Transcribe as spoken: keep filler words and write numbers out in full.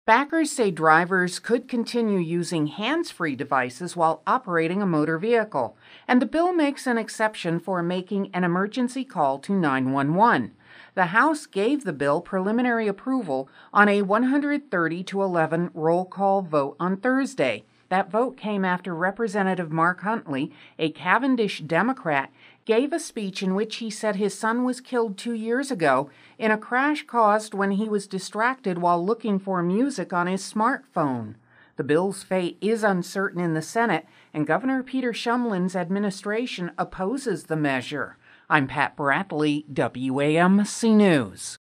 Backers say drivers could continue using hands-free devices while operating a motor vehicle, and the bill makes an exception for making an emergency call to nine one one. The House gave the bill preliminary approval on a one hundred thirty to eleven roll call vote on Thursday. That vote came after Representative Mark Huntley, a Cavendish Democrat, gave a speech in which he said his son was killed two years ago in a crash caused when he was distracted while looking for music on his smartphone. The bill's fate is uncertain in the Senate, and Governor Peter Shumlin's administration opposes the measure. I'm Pat Bradley, W A M C News.